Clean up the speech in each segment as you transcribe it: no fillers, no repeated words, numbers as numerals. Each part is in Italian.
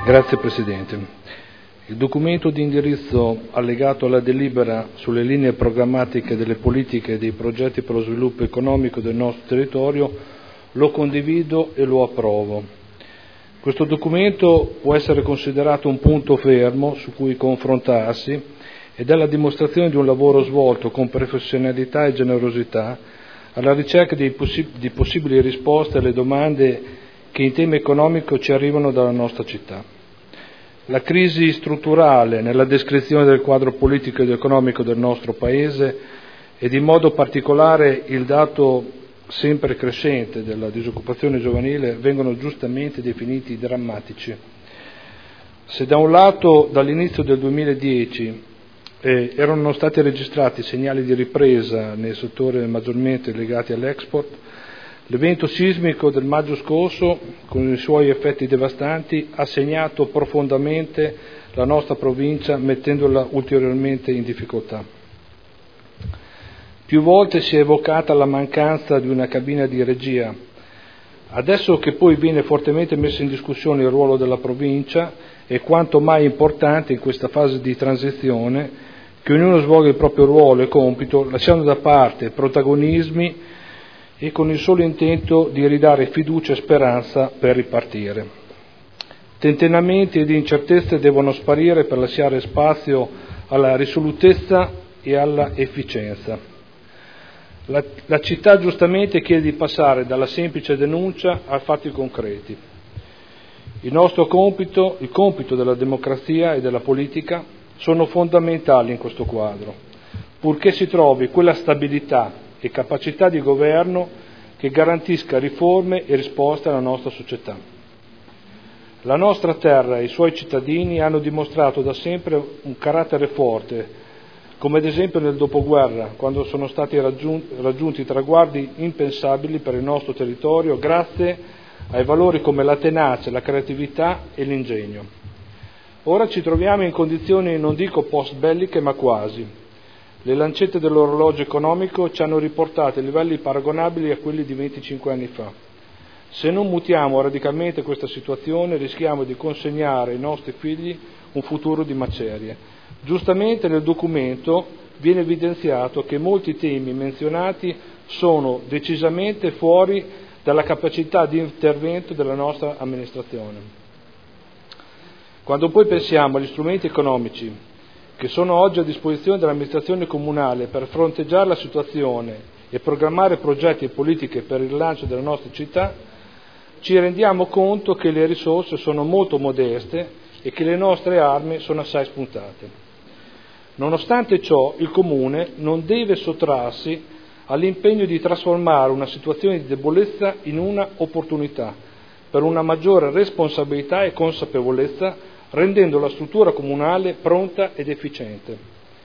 Grazie Presidente. Il documento di indirizzo allegato alla delibera sulle linee programmatiche delle politiche e dei progetti per lo sviluppo economico del nostro territorio lo condivido e lo approvo. Questo documento può essere considerato un punto fermo su cui confrontarsi ed è la dimostrazione di un lavoro svolto con professionalità e generosità alla ricerca di possibili risposte alle domande che in tema economico ci arrivano dalla nostra città. La crisi strutturale nella descrizione del quadro politico ed economico del nostro Paese ed in modo particolare il dato sempre crescente della disoccupazione giovanile vengono giustamente definiti drammatici. Se da un lato dall'inizio del 2010 erano stati registrati segnali di ripresa nel settore maggiormente legati all'export, l'evento sismico del maggio scorso, con i suoi effetti devastanti, ha segnato profondamente la nostra provincia, mettendola ulteriormente in difficoltà. Più volte si è evocata la mancanza di una cabina di regia. Adesso che poi viene fortemente messo in discussione il ruolo della provincia, è quanto mai importante in questa fase di transizione che ognuno svolga il proprio ruolo e compito, lasciando da parte protagonismi e con il solo intento di ridare fiducia e speranza per ripartire. Tentennamenti ed incertezze devono sparire per lasciare spazio alla risolutezza e alla efficienza. La città giustamente chiede di passare dalla semplice denuncia a fatti concreti. Il nostro compito, il compito della democrazia e della politica, sono fondamentali in questo quadro, purché si trovi quella stabilità e capacità di governo che garantisca riforme e risposte alla nostra società. La nostra terra e i suoi cittadini hanno dimostrato da sempre un carattere forte, come ad esempio nel dopoguerra, quando sono stati raggiunti traguardi impensabili per il nostro territorio grazie ai valori come la tenacia, la creatività e l'ingegno. Ora ci troviamo in condizioni non dico post-belliche ma quasi. Le lancette dell'orologio economico ci hanno riportato a livelli paragonabili a quelli di 25 anni fa. Se non mutiamo radicalmente questa situazione rischiamo di consegnare ai nostri figli un futuro di macerie. Giustamente nel documento viene evidenziato che molti temi menzionati sono decisamente fuori dalla capacità di intervento della nostra amministrazione. Quando poi pensiamo agli strumenti economici che sono oggi a disposizione dell'amministrazione comunale per fronteggiare la situazione e programmare progetti e politiche per il rilancio della nostra città, ci rendiamo conto che le risorse sono molto modeste e che le nostre armi sono assai spuntate. Nonostante ciò, il Comune non deve sottrarsi all'impegno di trasformare una situazione di debolezza in una opportunità per una maggiore responsabilità e consapevolezza, rendendo la struttura comunale pronta ed efficiente.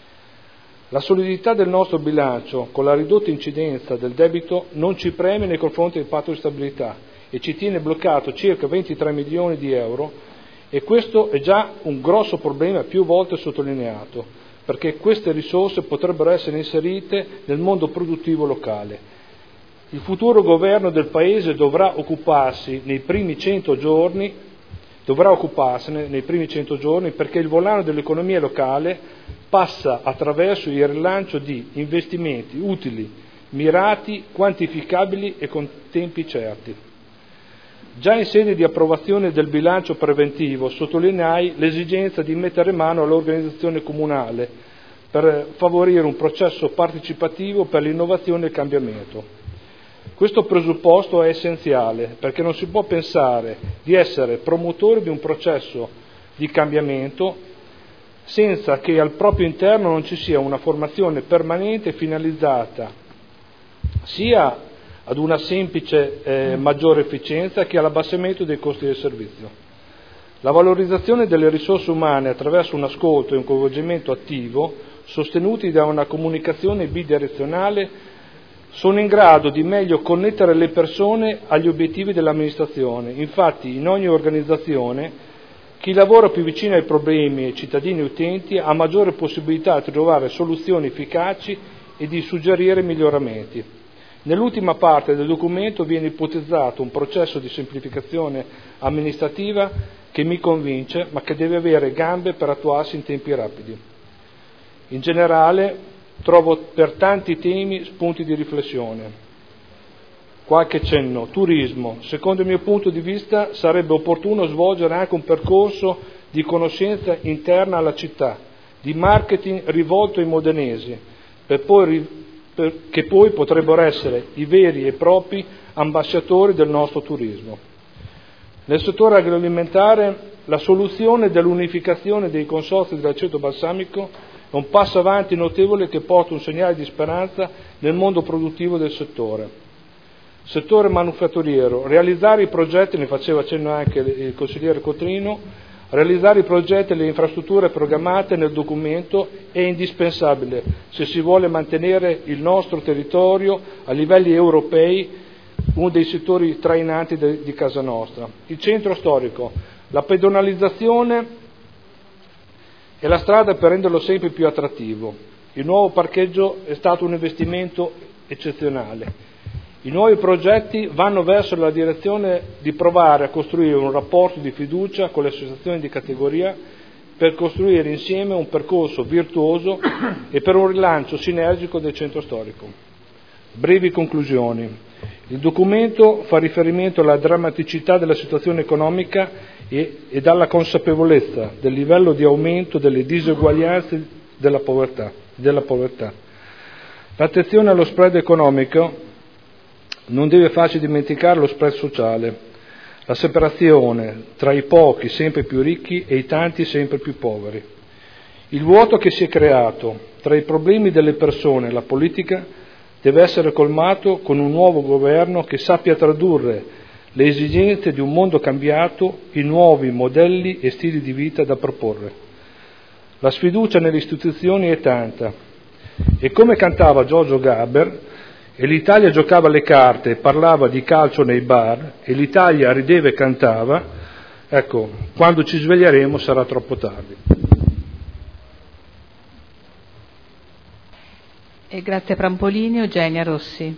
La solidità del nostro bilancio, con la ridotta incidenza del debito, non ci preme nei confronti del patto di stabilità e ci tiene bloccato circa 23 milioni di euro, e questo è già un grosso problema più volte sottolineato, perché queste risorse potrebbero essere inserite nel mondo produttivo locale. Il futuro governo del Paese dovrà occuparsene nei primi 100 giorni perché il volano dell'economia locale passa attraverso il rilancio di investimenti utili, mirati, quantificabili e con tempi certi. Già in sede di approvazione del bilancio preventivo sottolineai l'esigenza di mettere mano all'organizzazione comunale per favorire un processo partecipativo per l'innovazione e il cambiamento. Questo presupposto è essenziale perché non si può pensare di essere promotori di un processo di cambiamento senza che al proprio interno non ci sia una formazione permanente finalizzata sia ad una semplice maggiore efficienza che all'abbassamento dei costi del servizio. La valorizzazione delle risorse umane attraverso un ascolto e un coinvolgimento attivo, sostenuti da una comunicazione bidirezionale, sono in grado di meglio connettere le persone agli obiettivi dell'amministrazione. Infatti, in ogni organizzazione, chi lavora più vicino ai problemi ai cittadini e utenti ha maggiore possibilità di trovare soluzioni efficaci e di suggerire miglioramenti. Nell'ultima parte del documento viene ipotizzato un processo di semplificazione amministrativa che mi convince, ma che deve avere gambe per attuarsi in tempi rapidi. In generale, trovo per tanti temi spunti di riflessione. Qualche cenno. Turismo. Secondo il mio punto di vista sarebbe opportuno svolgere anche un percorso di conoscenza interna alla città, di marketing rivolto ai modenesi, che poi potrebbero essere i veri e propri ambasciatori del nostro turismo. Nel settore agroalimentare la soluzione dell'unificazione dei consorzi dell'aceto balsamico è un passo avanti notevole che porta un segnale di speranza nel mondo produttivo del settore. Settore manufatturiero, realizzare i progetti, ne faceva cenno anche il consigliere Cotrino, realizzare i progetti e le infrastrutture programmate nel documento è indispensabile se si vuole mantenere il nostro territorio a livelli europei, uno dei settori trainanti di casa nostra. Il centro storico, la pedonalizzazione è la strada per renderlo sempre più attrattivo. Il nuovo parcheggio è stato un investimento eccezionale. I nuovi progetti vanno verso la direzione di provare a costruire un rapporto di fiducia con le associazioni di categoria per costruire insieme un percorso virtuoso e per un rilancio sinergico del centro storico. Brevi conclusioni. Il documento fa riferimento alla drammaticità della situazione economica e alla consapevolezza del livello di aumento delle diseguaglianze della povertà. L'attenzione allo spread economico non deve farci dimenticare lo spread sociale, la separazione tra i pochi sempre più ricchi e i tanti sempre più poveri. Il vuoto che si è creato tra i problemi delle persone e la politica deve essere colmato con un nuovo governo che sappia tradurre le esigenze di un mondo cambiato in nuovi modelli e stili di vita da proporre. La sfiducia nelle istituzioni è tanta e come cantava Giorgio Gaber, e l'Italia giocava le carte e parlava di calcio nei bar e l'Italia rideva e cantava, ecco, quando ci sveglieremo sarà troppo tardi. E grazie Prampolini, Eugenia Rossi.